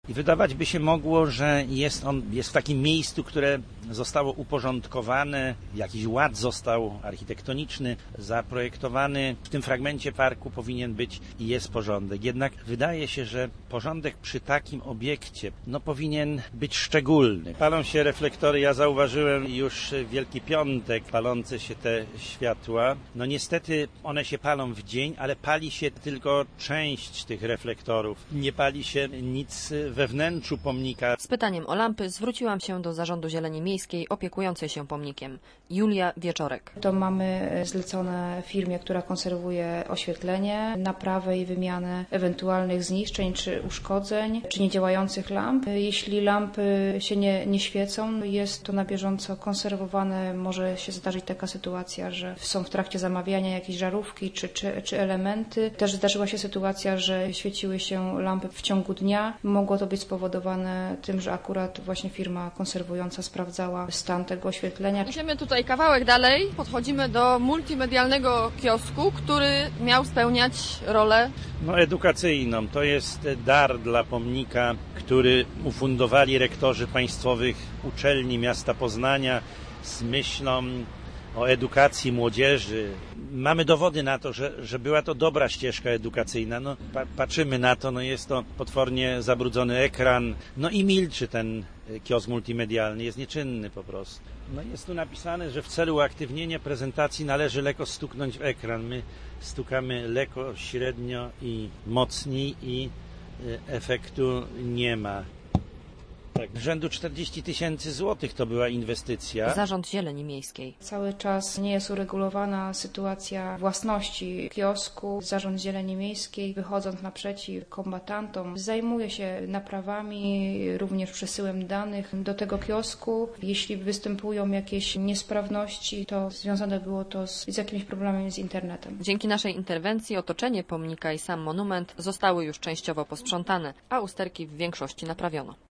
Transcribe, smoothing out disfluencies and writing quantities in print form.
I wydawać by się mogło, że jest w takim miejscu, które zostało uporządkowane, jakiś ład został architektoniczny zaprojektowany. W tym fragmencie parku powinien być i jest porządek. Jednak wydaje się, że porządek przy takim obiekcie powinien być szczególny. Palą się reflektory, ja zauważyłem już w Wielki Piątek palące się te światła. Niestety one się palą w dzień, ale pali się tylko część tych reflektorów. Nie pali się nic we wnętrzu pomnika. Z pytaniem o lampy zwróciłam się do Zarządu Zieleni Miejskiej opiekującej się pomnikiem. Julia Wieczorek. To mamy zlecone firmie, która konserwuje oświetlenie, naprawę i wymianę ewentualnych zniszczeń czy uszkodzeń, czy niedziałających lamp. Jeśli lampy się nie świecą, jest to na bieżąco konserwowane. Może się zdarzyć taka sytuacja, że są w trakcie zamawiania jakieś żarówki czy elementy. Też zdarzyła się sytuacja, że świeciły się lampy w ciągu dnia. Mogło to być spowodowane tym, że akurat właśnie firma konserwująca sprawdzała stan tego oświetlenia. Idziemy tutaj kawałek dalej, podchodzimy do multimedialnego kiosku, który miał spełniać rolę edukacyjną. To jest dar dla pomnika, który ufundowali rektorzy państwowych uczelni miasta Poznania z myślą o edukacji młodzieży. Mamy dowody na to, że była to dobra ścieżka edukacyjna. Patrzymy na to, jest to potwornie zabrudzony ekran. I milczy ten kiosk multimedialny, jest nieczynny po prostu. Jest tu napisane, że w celu uaktywnienia prezentacji należy lekko stuknąć w ekran. My stukamy lekko, średnio i mocniej i efektu nie ma. Tak, rzędu 40 000 złotych to była inwestycja. Zarząd Zieleni Miejskiej. Cały czas nie jest uregulowana sytuacja własności kiosku. Zarząd Zieleni Miejskiej, wychodząc naprzeciw kombatantom, zajmuje się naprawami, również przesyłem danych do tego kiosku. Jeśli występują jakieś niesprawności, to związane było to z jakimiś problemami z internetem. Dzięki naszej interwencji otoczenie pomnika i sam monument zostały już częściowo posprzątane, a usterki w większości naprawiono.